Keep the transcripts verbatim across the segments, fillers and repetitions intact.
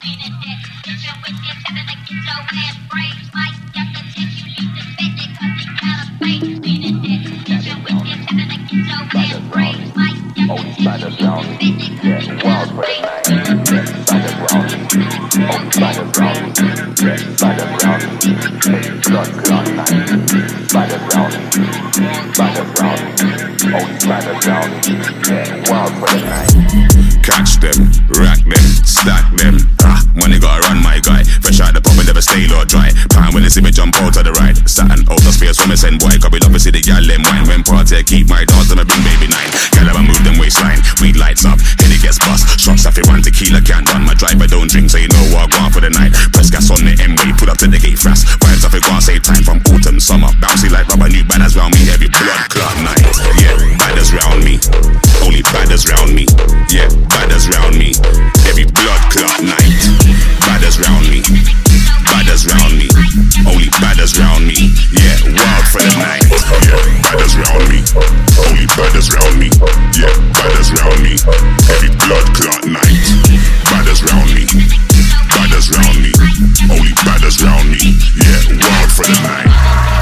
Catch them, rack them, stack them. Ah, money gotta run, my guy. Fresh out the pub and never stay or dry. Time when they see me jump out to the right. Satin out the space when me send boy. Copy up and see the gal them wine. When party keep my dogs and I bring baby nine. Gal ever move them waistline. Weed lights up, head it gets bust. Shots off it one tequila can't run. My driver don't drink so you know what I'm going for the night. Press gas on the M-way, put up to the gate fast. Vibes off it gone save time from autumn, summer. Bouncy like rubber, new banners round me. Every blood clot night. Yeah, badders round me. Only badders round me. Yeah, badders round me. Every blood clot night. Badders round me. Badders round me. Only badders round me. Yeah, wild for the night. Yeah, badders round me. Only badders round me. Yeah, badders round me. Every blood clot night. Badders round me. Badders round me. Only badders round me. Yeah, wild for the night.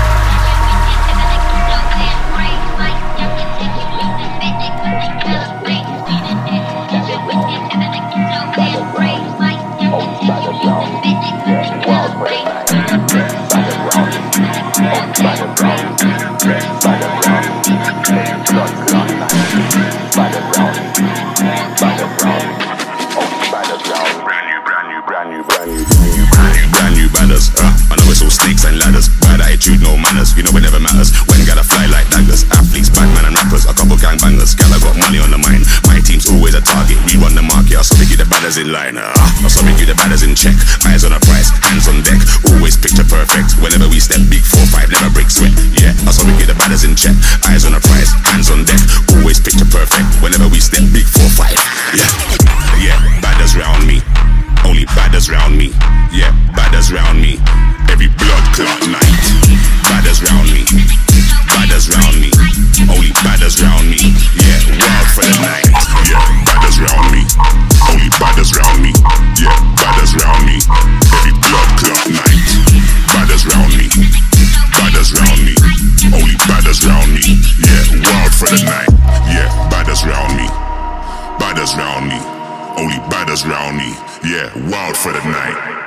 You know it never matters when gotta fly like daggers. Athletes, Batman and rappers, a couple gangbangers. Gal I got money on the mind. My team's always a target. We run the market. I saw me get the badders in line. Ah, I saw me get the badders in check. Eyes on the price, hands on deck. Always picture perfect. Whenever we step, big four five never break sweat. Yeah, I saw me get the badders in check. Eyes on the price, hands on deck. Always picture perfect. Whenever we step, big four five. Yeah, yeah, badders round me. Only badders round me. Yeah, badders round me. Every blood clot night. Badders round me. Badders round me. Only badders round me. Yeah, wild for the night. Yeah, badders round me. Only badders round me. Yeah, badders round me. Every blood clot night. Badders round me. Badders round me. Only badders round me. Yeah, wild for the night. Yeah, badders round me. Badders round me. Only badders round me. Yeah, wild for the night.